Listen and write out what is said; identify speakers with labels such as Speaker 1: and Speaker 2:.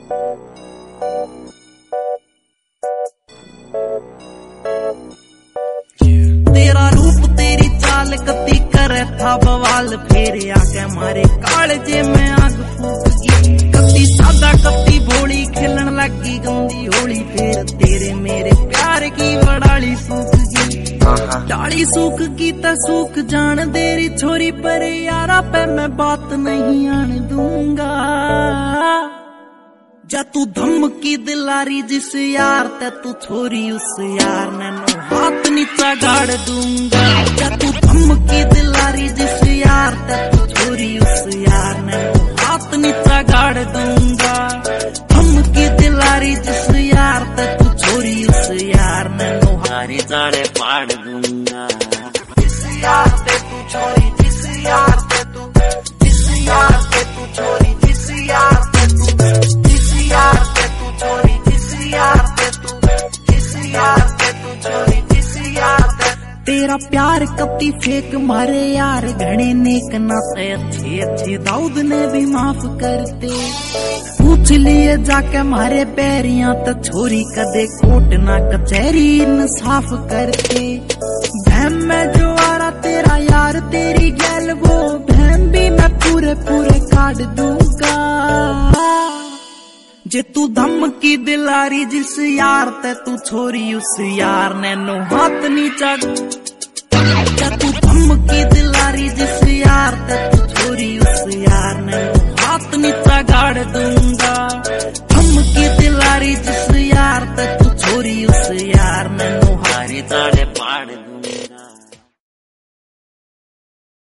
Speaker 1: तेरा रूप तेरी चाल कती करे था बवाल, फिर आके मारे कालजे में आग फूक गई। कती सादा कती भोली खिलन लगी गंदी होली, फिर तेरे मेरे प्यार की वड़ाली सूख गई। डाली सूख की त सूख जान तेरी छोरी, पर यारा पे मैं बात नहीं आने दूंगा। जा तू धमकी दिलारी जिस यार ते तू छोरी, उस यार ने नो हाथ नीचा गाड़ दूंगा। जा तू धमकी दिलारी जिस यार ते तू छोरी, उस यार ने नो हाथ नीचा गाड़ दूंगा। धमकी दिलारी जिस यार ते तू छोरी, उस यार ने नो हारी जाड़े पाड़ दूंगा। जिस यार ते तू छोरी, जिस यार ते तू, जिस यार ते तू छोरी, जिस यार ते तू, जिस यार ते तू छोरी, जिस यार ते तू, जिस यार ते तू छोरी, जिस यार ते। तेरा प्यार कती फेक मारे यार घने नेक नाते, अच्छे अच्छे दाऊद ने भी माफ करते। पूछ लिए जाके मारे पैरियां त छोरी, कदे कोट ना कचहरी इंसाफ करते। बहम में जो आ रहा तेरा यार तेरी गैल, वो बहम भी मैं पूरे पूरे काट दूंगा। जे तू धमकी दिलारी जिस यार ते तू छोरी, उस यार ने नो हाथ नीचा। जे तू धमकी